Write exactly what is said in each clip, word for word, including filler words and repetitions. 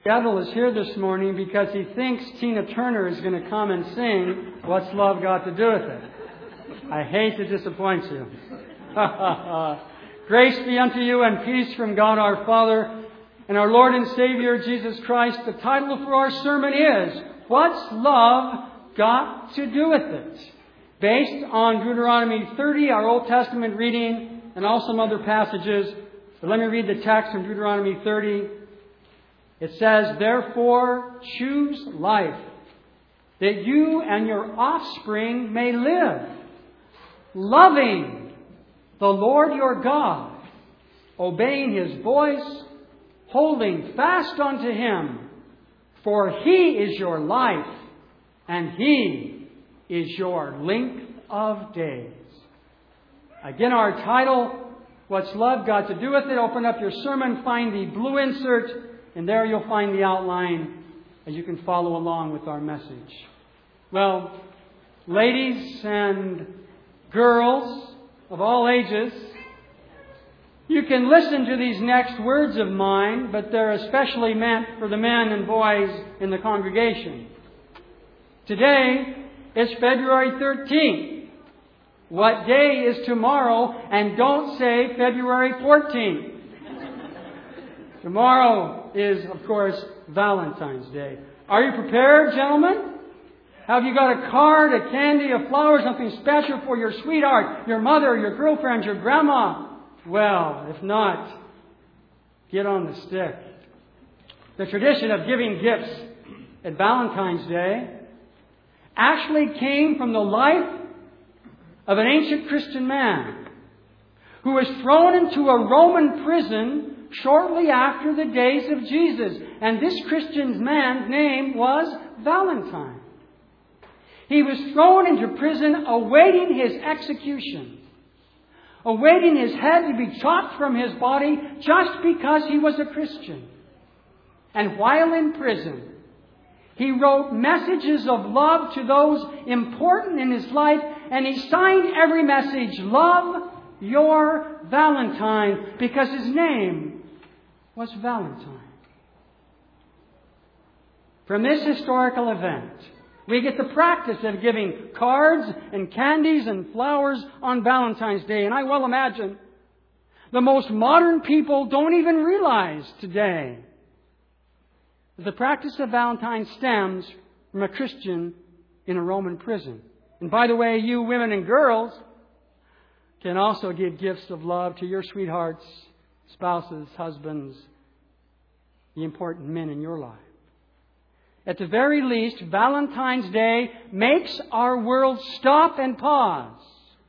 devil is here this morning because he thinks Tina Turner is going to come and sing What's Love Got to Do With It? I hate to disappoint you. Grace be unto you and peace from God our Father and our Lord and Savior Jesus Christ. The title for our sermon is What's Love Got to Do With It? Based on Deuteronomy thirty, our Old Testament reading, and also some other passages. But let me read the text from Deuteronomy thirty. It says, Therefore choose life, that you and your offspring may live, loving the Lord your God, obeying His voice, holding fast unto Him, for He is your life, and He is your length of days. Again, our title, What's Love Got to Do With It? Open up your sermon, find the blue insert, and there you'll find the outline as you can follow along with our message. Well, ladies and girls of all ages, you can listen to these next words of mine, but they're especially meant for the men and boys in the congregation. Today is February thirteenth. What day is tomorrow? And don't say February fourteenth. Tomorrow is, of course, Valentine's Day. Are you prepared, gentlemen? Have you got a card, a candy, a flower, something special for your sweetheart, your mother, your girlfriend, your grandma? Well, if not, get on the stick. The tradition of giving gifts at Valentine's Day actually came from the life of an ancient Christian man who was thrown into a Roman prison shortly after the days of Jesus. And this Christian man's name was Valentine. He was thrown into prison awaiting his execution, awaiting his head to be chopped from his body just because he was a Christian. And while in prison, he wrote messages of love to those important in his life, and he signed every message, Love Your Valentine, because his name was Valentine. From this historical event, we get the practice of giving cards and candies and flowers on Valentine's Day. And I well imagine the most modern people don't even realize today that the practice of Valentine stems from a Christian in a Roman prison. And by the way, you women and girls can also give gifts of love to your sweethearts, spouses, husbands, the important men in your life. At the very least, Valentine's Day makes our world stop and pause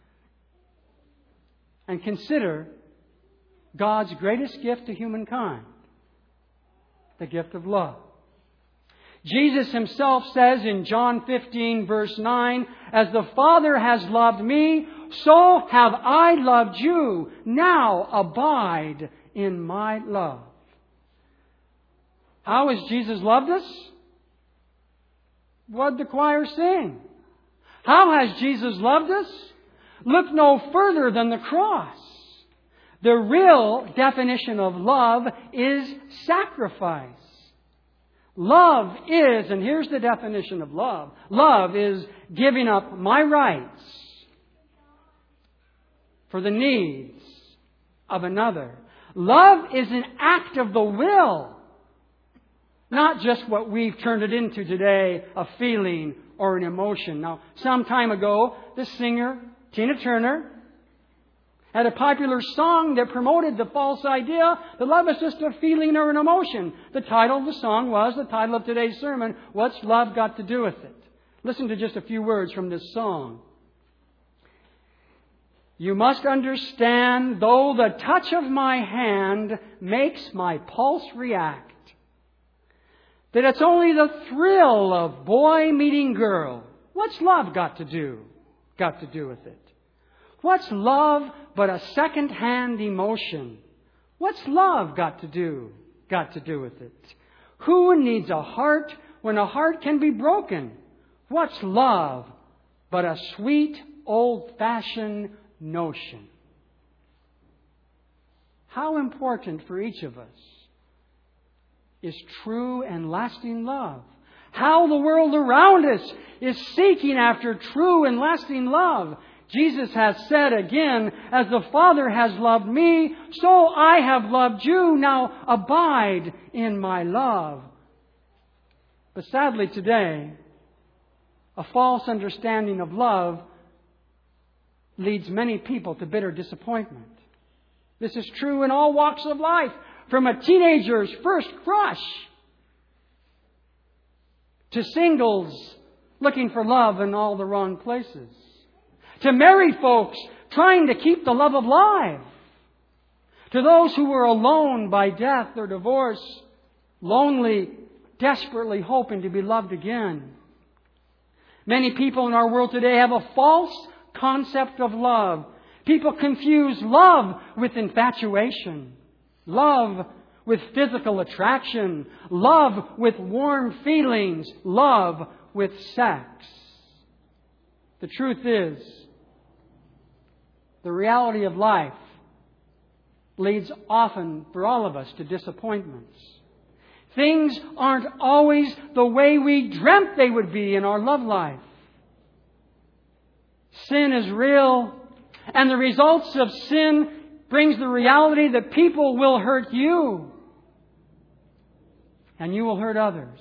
and consider God's greatest gift to humankind, the gift of love. Jesus Himself says in John fifteen, verse nine, As the Father has loved me, so have I loved you. Now abide in my love. How has Jesus loved us? What did the choir sing? How has Jesus loved us? Look no further than the cross. The real definition of love is sacrifice. Love is, and here's the definition of love. Love is giving up my rights for the needs of another. Love is an act of the will, not just what we've turned it into today, a feeling or an emotion. Now, some time ago, the singer, Tina Turner, had a popular song that promoted the false idea that love is just a feeling or an emotion. The title of the song was the title of today's sermon, What's Love Got to Do With It? Listen to just a few words from this song. You must understand, though the touch of my hand makes my pulse react, that it's only the thrill of boy meeting girl. What's love got to do? Got to do with it? What's love but a second-hand emotion? What's love got to do? Got to do with it? Who needs a heart when a heart can be broken? What's love but a sweet, old-fashioned notion? How important for each of us is true and lasting love. How the world around us is seeking after true and lasting love. Jesus has said again, as the Father has loved me, so I have loved you. Now abide in my love. But sadly today, a false understanding of love leads many people to bitter disappointment. This is true in all walks of life, from a teenager's first crush to singles looking for love in all the wrong places, to married folks trying to keep the love alive, to those who were alone by death or divorce, lonely, desperately hoping to be loved again. Many people in our world today have a false concept of love. People confuse love with infatuation, love with physical attraction, love with warm feelings, love with sex. The truth is, the reality of life leads often for all of us to disappointments. Things aren't always the way we dreamt they would be in our love life. Sin is real, and the results of sin brings the reality that people will hurt you, and you will hurt others.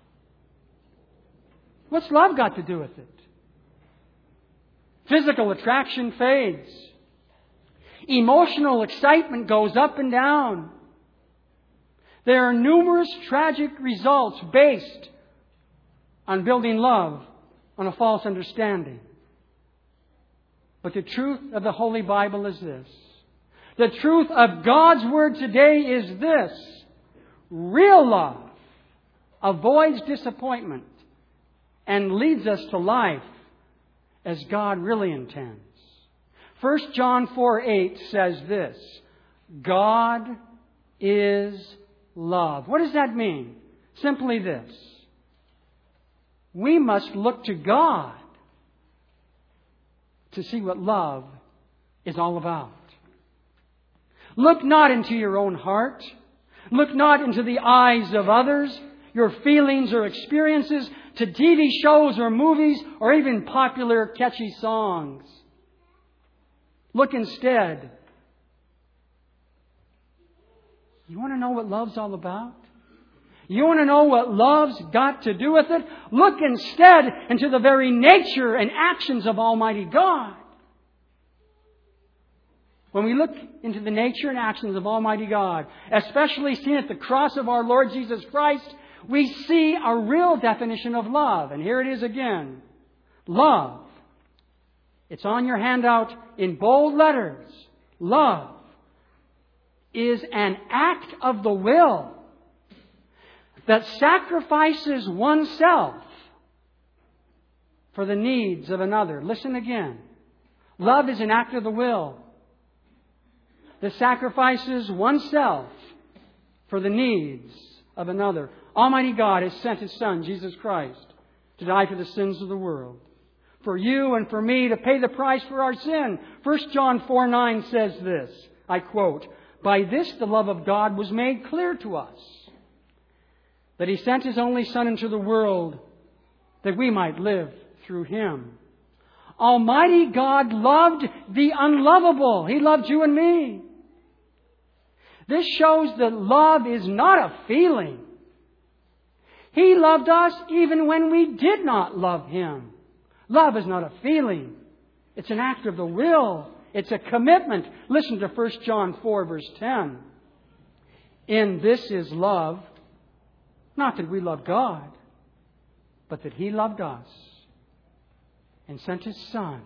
What's love got to do with it? Physical attraction fades. Emotional excitement goes up and down. There are numerous tragic results based on building love on a false understanding. But the truth of the Holy Bible is this. The truth of God's Word today is this. Real love avoids disappointment and leads us to life as God really intends. First John four eight says this. God is love. What does that mean? Simply this. We must look to God to see what love is all about. Look not into your own heart. Look not into the eyes of others, your feelings or experiences, to T V shows or movies or even popular catchy songs. Look instead. You want to know what love's all about? You want to know what love's got to do with it? Look instead into the very nature and actions of Almighty God. When we look into the nature and actions of Almighty God, especially seen at the cross of our Lord Jesus Christ, we see a real definition of love. And here it is again. Love. It's on your handout in bold letters. Love is an act of the will that sacrifices oneself for the needs of another. Listen again. Love is an act of the will that sacrifices oneself for the needs of another. Almighty God has sent His Son, Jesus Christ, to die for the sins of the world. For you and for me to pay the price for our sin. First John four nine says this, I quote, "By this the love of God was made clear to us, that He sent His only Son into the world that we might live through Him." Almighty God loved the unlovable. He loved you and me. This shows that love is not a feeling. He loved us even when we did not love Him. Love is not a feeling. It's an act of the will. It's a commitment. Listen to First John four verse ten. In this is love, not that we love God, but that He loved us and sent His Son.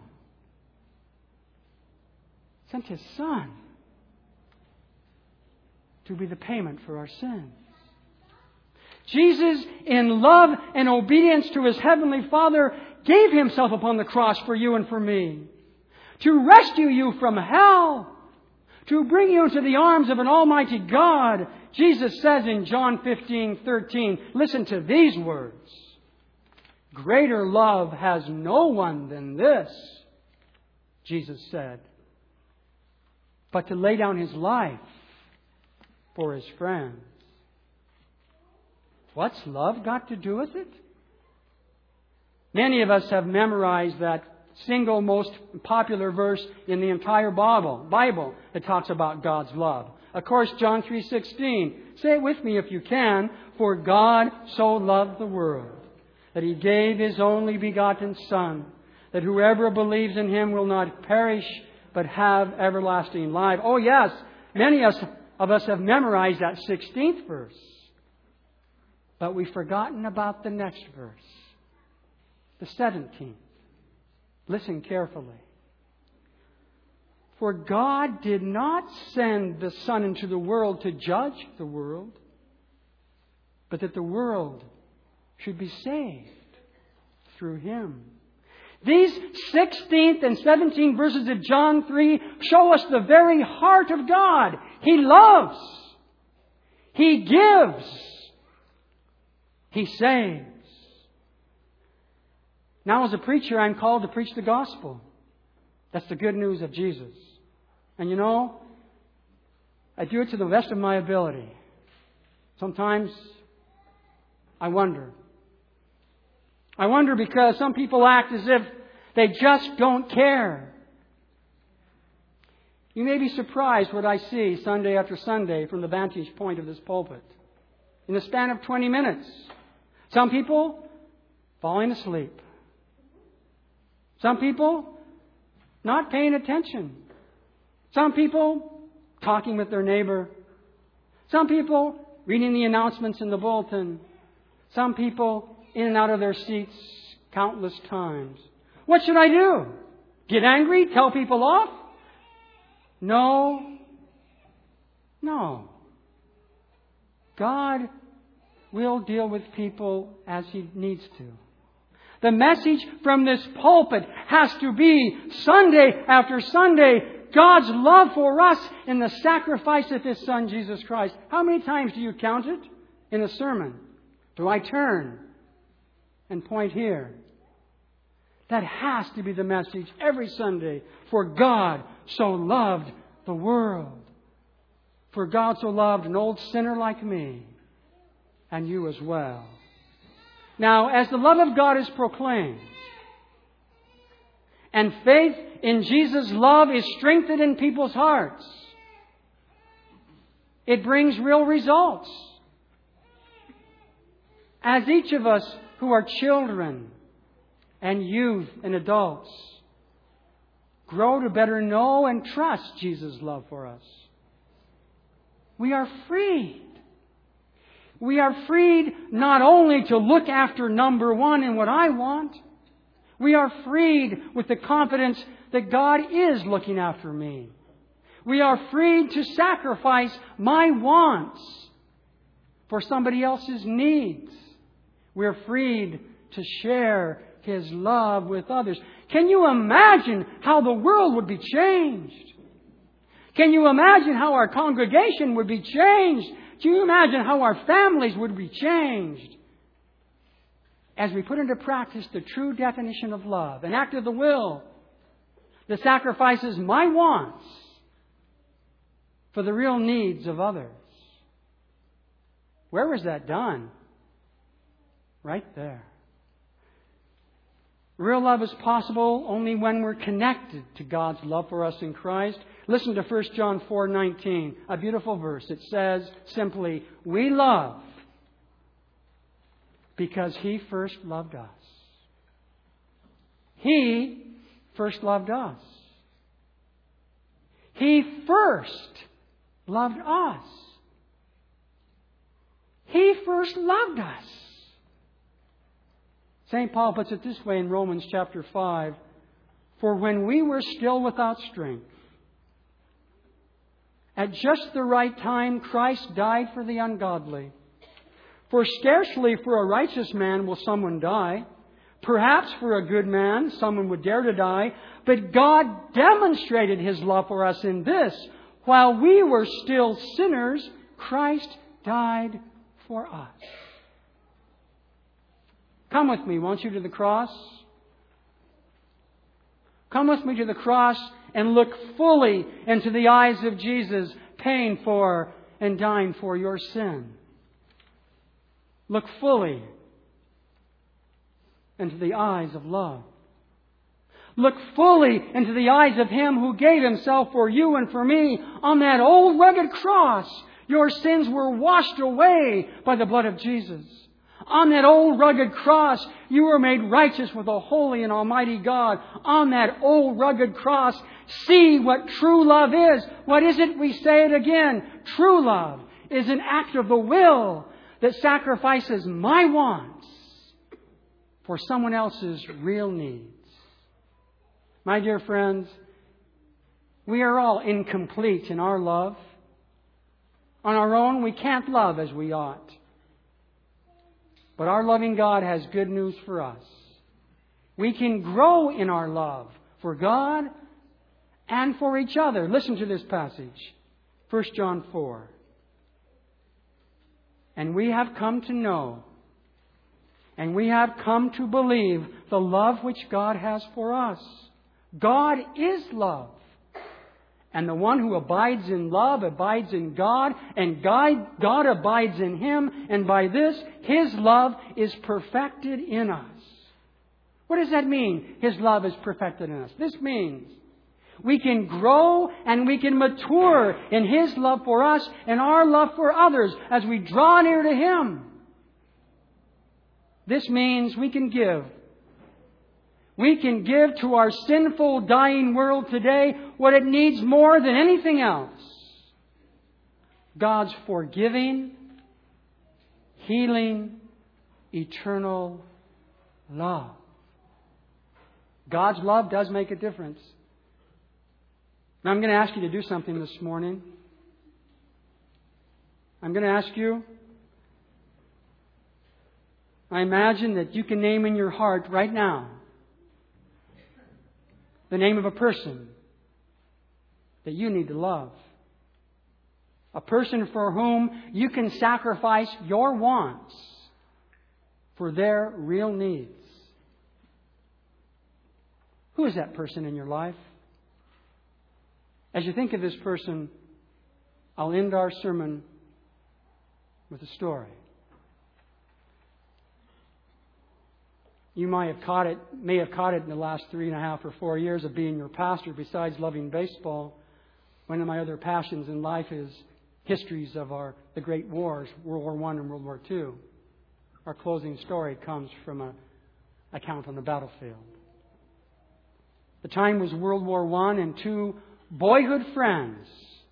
Sent His Son to be the payment for our sins. Jesus, in love and obedience to His Heavenly Father, gave Himself upon the cross for you and for me, to rescue you from hell, to bring you into the arms of an Almighty God. Jesus says in John fifteen thirteen, listen to these words. Greater love has no one than this, Jesus said, but to lay down His life for His friends. What's love got to do with it? Many of us have memorized that single most popular verse in the entire Bible, Bible that talks about God's love. Of course, John three sixteen. Say it with me if you can. For God so loved the world that He gave His only begotten Son, that whoever believes in Him will not perish but have everlasting life. Oh yes, many of us have memorized that sixteenth verse. But we've forgotten about the next verse. The seventeenth. Listen carefully. For God did not send the Son into the world to judge the world, but that the world should be saved through Him. These sixteenth and seventeenth verses of John three show us the very heart of God. He loves. He gives. He saves. Now as a preacher, I'm called to preach the gospel. That's the good news of Jesus. And you know, I do it to the best of my ability. Sometimes I wonder. I wonder because some people act as if they just don't care. You may be surprised what I see Sunday after Sunday from the vantage point of this pulpit. In the span of twenty minutes, some people falling asleep. Some people not paying attention. Some people talking with their neighbor. Some people reading the announcements in the bulletin. Some people in and out of their seats countless times. What should I do? Get angry? Tell people off? No. No. God will deal with people as He needs to. The message from this pulpit has to be Sunday after Sunday, God's love for us in the sacrifice of His Son, Jesus Christ. How many times do you count it in a sermon? Do I turn and point here? That has to be the message every Sunday. For God so loved the world. For God so loved an old sinner like me and you as well. Now, as the love of God is proclaimed, and faith in Jesus' love is strengthened in people's hearts, it brings real results. As each of us who are children and youth and adults grow to better know and trust Jesus' love for us, we are freed. We are freed not only to look after number one in what I want. We are freed with the confidence that God is looking after me. We are freed to sacrifice my wants for somebody else's needs. We are freed to share His love with others. Can you imagine how the world would be changed? Can you imagine how our congregation would be changed? Can you imagine how our families would be changed as we put into practice the true definition of love, an act of the will that sacrifices my wants for the real needs of others? Where was that done? Right there. Real love is possible only when we're connected to God's love for us in Christ. Listen to First John four nineteen, a beautiful verse. It says simply, we love because He first loved us. He first loved us. He first loved us. He first loved us. Saint Paul puts it this way in Romans chapter five. For when we were still without strength, at just the right time Christ died for the ungodly. For scarcely for a righteous man will someone die. Perhaps for a good man someone would dare to die. But God demonstrated His love for us in this. While we were still sinners, Christ died for us. Come with me, won't you, to the cross? Come with me to the cross and look fully into the eyes of Jesus, paying for and dying for your sin. Look fully into the eyes of love. Look fully into the eyes of Him who gave Himself for you and for me on that old rugged cross. Your sins were washed away by the blood of Jesus. On that old rugged cross, you were made righteous with a holy and almighty God. On that old rugged cross, see what true love is. What is it? We say it again. True love is an act of the will that sacrifices my wants for someone else's real needs. My dear friends, we are all incomplete in our love. On our own, we can't love as we ought. But our loving God has good news for us. We can grow in our love for God and for each other. Listen to this passage. First John four. And we have come to know, and we have come to believe the love which God has for us. God is love. And the one who abides in love abides in God, and God, God abides in him, and by this, His love is perfected in us. What does that mean? His love is perfected in us. This means we can grow and we can mature in His love for us and our love for others as we draw near to Him. This means we can give. We can give to our sinful, dying world today what it needs more than anything else. God's forgiving, healing, eternal love. God's love does make a difference. Now I'm going to ask you to do something this morning. I'm going to ask you, I imagine that you can name in your heart right now the name of a person that you need to love. A person for whom you can sacrifice your wants for their real needs. Who is that person in your life? As you think of this person, I'll end our sermon with a story. You might have caught it, may have caught it in the last three and a half or four years of being your pastor. Besides loving baseball, one of my other passions in life is histories of our the great wars, World War One and World War Two. Our closing story comes from an account on the battlefield. The time was World War One, and two boyhood friends,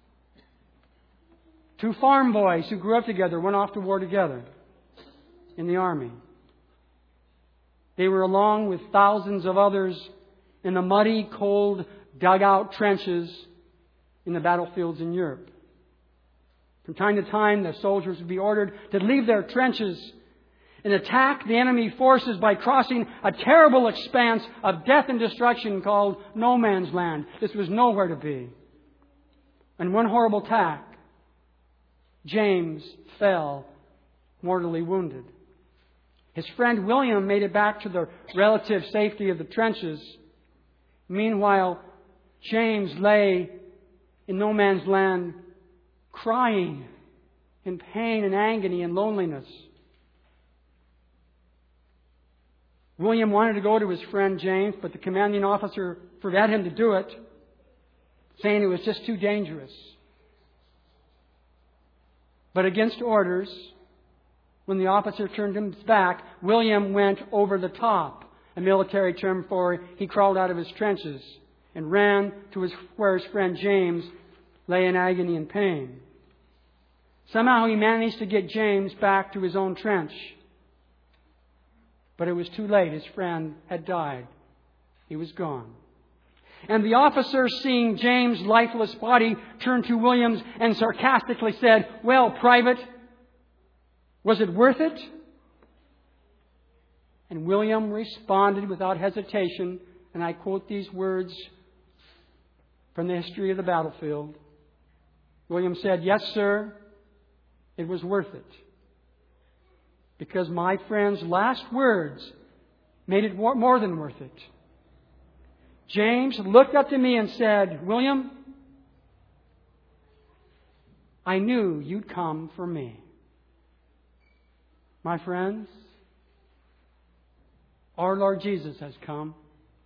two farm boys who grew up together, went off to war together in the army. They were along with thousands of others in the muddy, cold, dugout trenches in the battlefields in Europe. From time to time, the soldiers would be ordered to leave their trenches and attack the enemy forces by crossing a terrible expanse of death and destruction called no man's land. This was nowhere to be. And one horrible attack, James fell mortally wounded. His friend William made it back to the relative safety of the trenches. Meanwhile, James lay in no man's land crying in pain and agony and loneliness. William wanted to go to his friend James, but the commanding officer forbade him to do it, saying it was just too dangerous. But against orders, when the officer turned him back, William went over the top, a military term for he crawled out of his trenches and ran to his, where his friend James lay in agony and pain. Somehow he managed to get James back to his own trench. But it was too late. His friend had died. He was gone. And the officer, seeing James' lifeless body, turned to Williams and sarcastically said, "Well, Private, was it worth it?" And William responded without hesitation, and I quote these words from the history of the battlefield. William said, "Yes, sir, it was worth it. Because my friend's last words made it more than worth it." James looked up to me and said, "William, I knew you'd come for me." My friends, our Lord Jesus has come.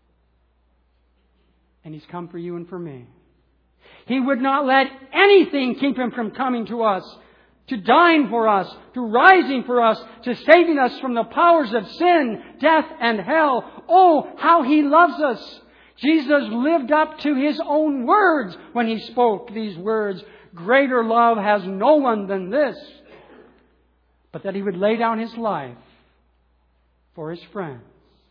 And He's come for you and for me. He would not let anything keep Him from coming to us, to dying for us, to rising for us, to saving us from the powers of sin, death, and hell. Oh, how He loves us! Jesus lived up to His own words when He spoke these words. Greater love has no one than this, but that He would lay down His life for His friends.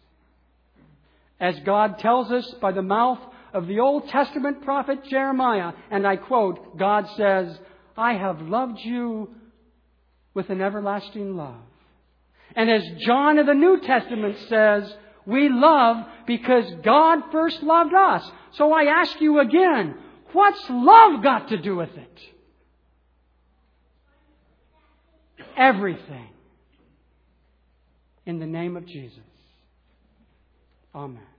As God tells us by the mouth of the Old Testament prophet Jeremiah, and I quote, God says, I have loved you with an everlasting love. And as John of the New Testament says, we love because God first loved us. So I ask you again, what's love got to do with it? Everything. In the name of Jesus. Amen.